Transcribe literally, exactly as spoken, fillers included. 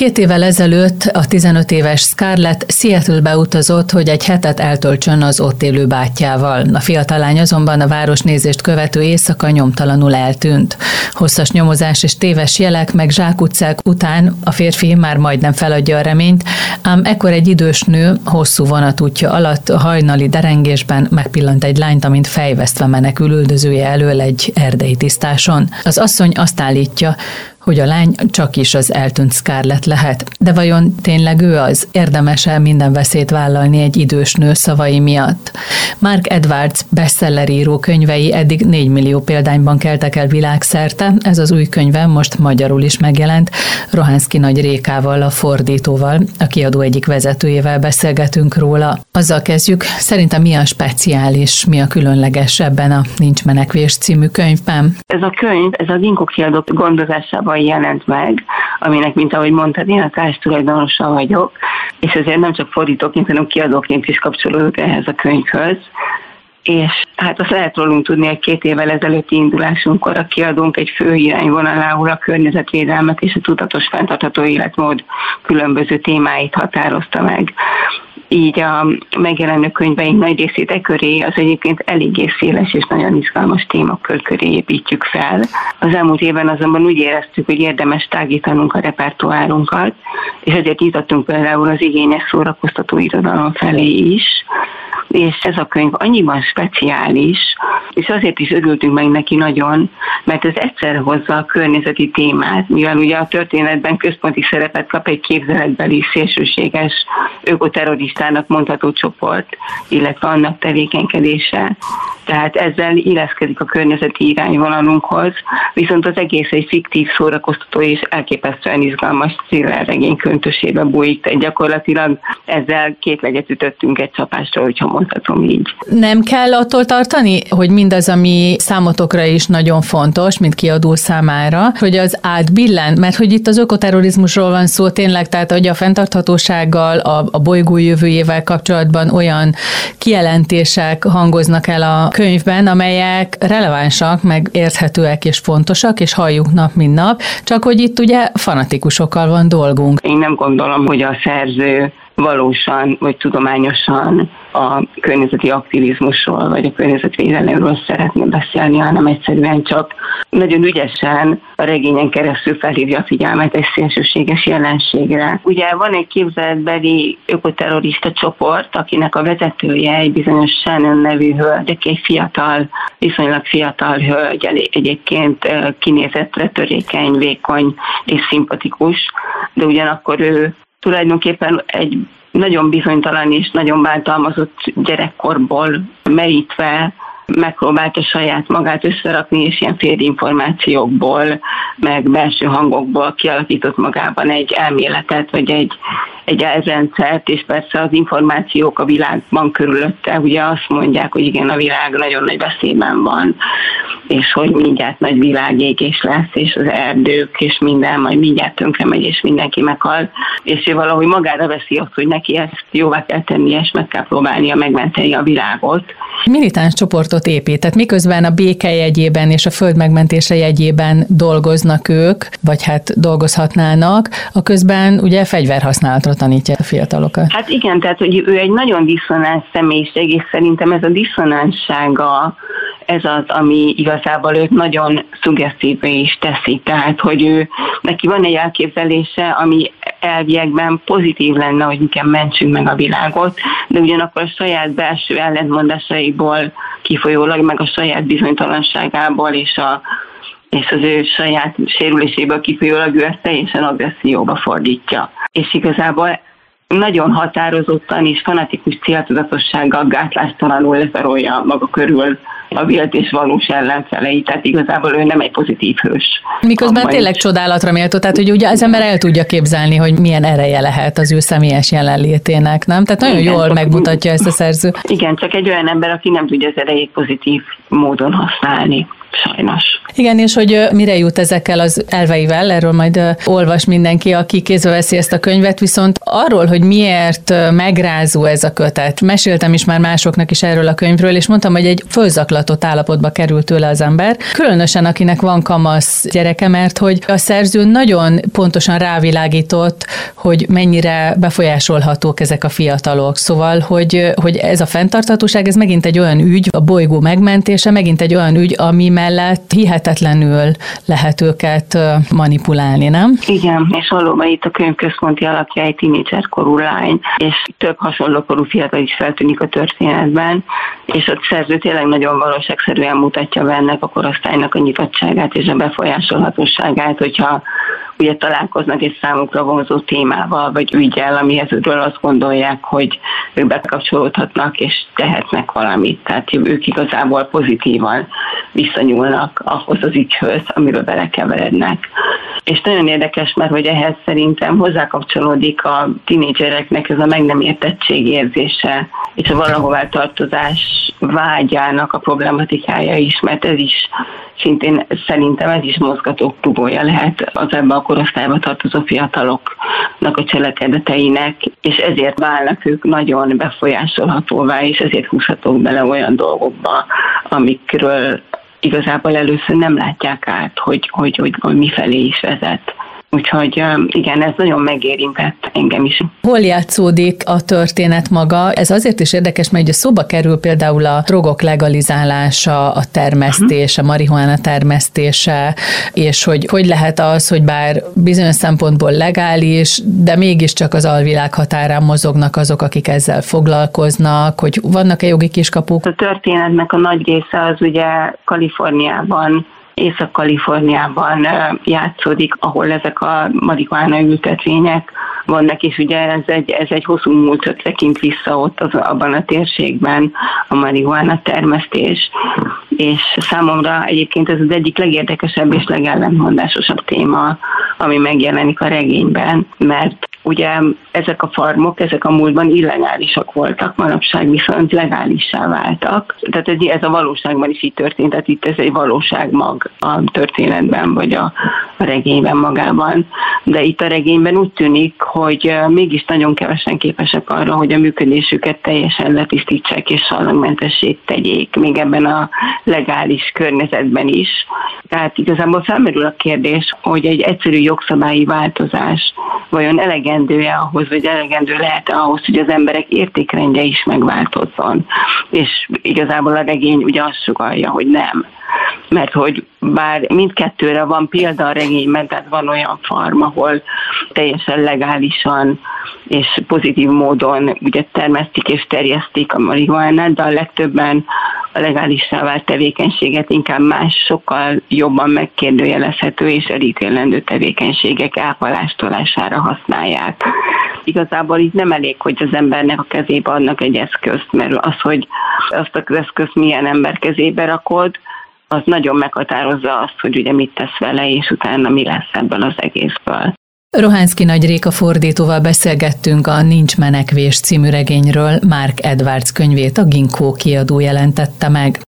Két évvel ezelőtt a tizenöt éves Scarlett Seattle-be utazott, hogy egy hetet eltöltsön az ott élő bátyjával. A fiatal lány azonban a városnézést követő éjszaka nyomtalanul eltűnt. Hosszas nyomozás és téves jelek meg zsákutcák után a férfi már majdnem feladja a reményt, ám ekkor egy idős nő hosszú vonatútja alatt a hajnali derengésben megpillant egy lányt, amint fejvesztve menekül üldözője elől egy erdei tisztáson. Az asszony azt állítja, hogy a lány csak is az eltűnt Scarlett lehet. De vajon tényleg ő az? Érdemes-e minden veszélyt vállalni egy idős nő szavai miatt? Mark Edwards bestselleríró könyvei eddig négy millió példányban keltek el világszerte, ez az új könyve most magyarul is megjelent. Rohanszky Nagy Rékával, a fordítóval, a kiadó egyik vezetőjével beszélgetünk róla. Azzal kezdjük, szerintem mi a speciális, mi a különleges ebben a Nincs menekvés című könyvben? Ez a könyv, ez a Ginkgo kiadó gondozásában jelent meg, aminek, mint ahogy mondtad, én a társtulajdonosa vagyok, és ezért nem csak fordítóként, hanem kiadóként is kapcsolódok ehhez a könyvhöz. És hát azt lehet rólunk tudni, hogy két évvel ezelőtti indulásunkkor a kiadónk egy fő irányvonalául a környezetvédelmet és a tudatos fenntartható életmód különböző témáit határozta meg. Így a megjelenő könyveink nagy részét e köré, az egyébként eléggé széles és nagyon izgalmas témakör köré építjük fel. Az elmúlt évben azonban úgy éreztük, hogy érdemes tágítanunk a repertoárunkat, és ezért nyitottunk például az igényes szórakoztató irodalom felé is, és ez a könyv annyiban speciális, és azért is örültünk meg neki nagyon, mert ez egyszerre hozza a környezeti témát, mivel ugye a történetben központi szerepet kap egy képzeletbeli szélsőséges ökoterroristának mondható csoport, illetve annak tevékenykedése. Tehát ezzel illeszkedik a környezeti irányvonalunkhoz, viszont az egész egy fiktív, szórakoztató és elképesztően izgalmas thrillerregény köntösébe bújik, tehát gyakorlatilag ezzel két legyet ütöttünk egy csapásra, hogyha mondhatom így. Nem kell attól tartani, hogy mindaz, ami számotokra is nagyon fontos, mint kiadó számára, hogy az átbillen, mert hogy itt az ökoterrorizmusról van szó tényleg, tehát hogy a fenntarthatósággal, a, a bolygó jövőjével kapcsolatban olyan kijelentések hangoznak el a könyvben, amelyek relevánsak, meg érthetőek és fontosak, és halljuk nap, mint nap, csak hogy itt ugye fanatikusokkal van dolgunk. Én nem gondolom, hogy a szerző valósan vagy tudományosan a környezeti aktivizmusról vagy a környezetvédelemről szeretné beszélni, hanem egyszerűen csak nagyon ügyesen a regényen keresztül felhívja a figyelmet egy szélsőséges jelenségre. Ugye van egy képzeletbeli ökoterrorista csoport, akinek a vezetője egy bizonyos Shannon nevű hölgy, aki egy fiatal, viszonylag fiatal hölgy, egyébként kinézetre törékeny, vékony és szimpatikus, de ugyanakkor ő tulajdonképpen egy nagyon bizonytalan és nagyon bántalmazott gyerekkorból merítve megpróbálta saját magát összerakni, és ilyen félinformációkból, meg belső hangokból kialakított magában egy elméletet, vagy egy, egy elrendszert, és persze az információk a világban körülötte, ugye azt mondják, hogy igen, a világ nagyon nagy veszélyben van, és hogy mindjárt nagy világégés lesz, és az erdők, és minden, majd mindjárt tönkre megy, és mindenki meghal, és ő valahogy magára veszi azt, hogy neki ezt jóvá kell tennie, és meg kell próbálnia megmenteni a világot. Militáns csoportot épített, miközben a béke jegyében és a föld megmentése jegyében dolgoznak ők, vagy hát dolgozhatnának, a közben ugye fegyverhasználatra tanítja a fiatalokat. Hát igen, tehát hogy ő egy nagyon diszonáns személyiség, és szerintem ez a diszonánssága, ez az, ami igazából őt nagyon szuggesztívvé is teszi. Tehát, hogy ő, neki van egy elképzelése, ami elviekben pozitív lenne, hogy miken mentsünk meg a világot, de ugyanakkor a saját belső ellentmondásaiból kifolyólag, meg a saját bizonytalanságából és, a, és az ő saját sérüléséből kifolyólag ő ezt teljesen agresszióba fordítja. És igazából nagyon határozottan és fanatikus céltudatossággal gátlástalanul leferolja maga körül a vélt és valós ellenfelei, tehát igazából ő nem egy pozitív hős. Miközben tényleg csodálatra méltó, tehát hogy ugye az ember el tudja képzelni, hogy milyen ereje lehet az ő személyes jelenlétének, nem? Tehát nagyon igen, jól megmutatja ezt a szerző. Igen, csak egy olyan ember, aki nem tudja az erejét pozitív módon használni. sajnos. Igen, és hogy mire jut ezekkel az elveivel, erről majd olvas mindenki, aki kézbe veszi ezt a könyvet, viszont arról, hogy miért megrázó ez a kötet. Meséltem is már másoknak is erről a könyvről, és mondtam, hogy egy fölzaklatott állapotba került tőle az ember, különösen akinek van kamasz gyereke, mert hogy a szerző nagyon pontosan rávilágított, hogy mennyire befolyásolhatók ezek a fiatalok. Szóval, hogy, hogy ez a fenntarthatóság, ez megint egy olyan ügy, a bolygó megmentése, megint egy olyan ügy, ami mellett hihetetlenül lehet őket manipulálni, nem? Igen, és valóban itt a könyv központi alakja egy tínédzserkorú lány, és több hasonlókorú fiatal is feltűnik a történetben, és a szerző tényleg nagyon valóságszerűen mutatja be ennek a korosztálynak a nyitottságát és a befolyásolhatóságát, hogyha ugye találkoznak egy számukra vonzó témával, vagy üggyel, amihez azt gondolják, hogy ők bekapcsolódhatnak és tehetnek valamit. Tehát ők igazából pozitívan visszanyúlnak ahhoz az ügyhöz, amiben belekeverednek. És nagyon érdekes, mert hogy ehhez szerintem hozzákapcsolódik a tínédzsereknek ez a meg nem értettség érzése, és a valahová tartozás vágyának a problematikája is, mert ez is szintén szerintem ez is mozgató klubója lehet az ebben a korosztályba tartozó fiataloknak a cselekedeteinek, és ezért válnak ők nagyon befolyásolhatóvá, és ezért húzhatók bele olyan dolgokba, amikről igazából először nem látják át, hogy, hogy, hogy, hogy mifelé is vezet. Úgyhogy igen, ez nagyon megérintett engem is. Hol játszódik a történet maga? Ez azért is érdekes, mert ugye szóba kerül például a drogok legalizálása, a termesztés, a marihuána termesztése, és hogy hogy lehet az, hogy bár bizonyos szempontból legális, de mégiscsak az alvilág határán mozognak azok, akik ezzel foglalkoznak, hogy vannak-e jogi kiskapuk? A történetnek a nagy része az ugye Kaliforniában, Észak-Kaliforniában játszódik, ahol ezek a marihuána ültetvények vannak, és ugye ez egy, ez egy hosszú múltra tekint vissza ott az, abban a térségben a marihuána termesztés, és számomra egyébként ez az egyik legérdekesebb és legellentmondásosabb téma, ami megjelenik a regényben, mert ugye ezek a farmok, ezek a múltban illegálisak voltak, manapság viszont legálissá váltak. Tehát ez, ez a valóságban is így történt, tehát itt ez egy valóságmag a történetben, vagy a, a regényben magában. De itt a regényben úgy tűnik, hogy mégis nagyon kevesen képesek arra, hogy a működésüket teljesen letisztítsák és sallangmentessé tegyék, még ebben a legális környezetben is. Tehát igazából felmerül a kérdés, hogy egy egyszerű jogszabályi változás vajon elegendő-e ahhoz, vagy elegendő lehet-e ahhoz, hogy az emberek értékrendje is megváltozzon. És igazából a regény ugye azt sugallja, hogy nem. Mert hogy bár mindkettőre van példa a regényben, tehát van olyan farm, ahol teljesen legálisan és pozitív módon ugye termesztik és terjesztik a marihuánát, de a legtöbben a legálissá vált tevékenységet inkább más, sokkal jobban megkérdőjelezhető és elítélendő tevékenységek elpalástolására használják. Igazából így nem elég, hogy az embernek a kezébe adnak egy eszközt, mert az, hogy azt az eszközt milyen ember kezébe rakod, az nagyon meghatározza azt, hogy ugye mit tesz vele, és utána mi lesz ebből az egészből. Rohánszky Nagy Réka fordítóval beszélgettünk a Nincs menekvés című regényről, Mark Edwards könyvét a Ginkgo kiadó jelentette meg.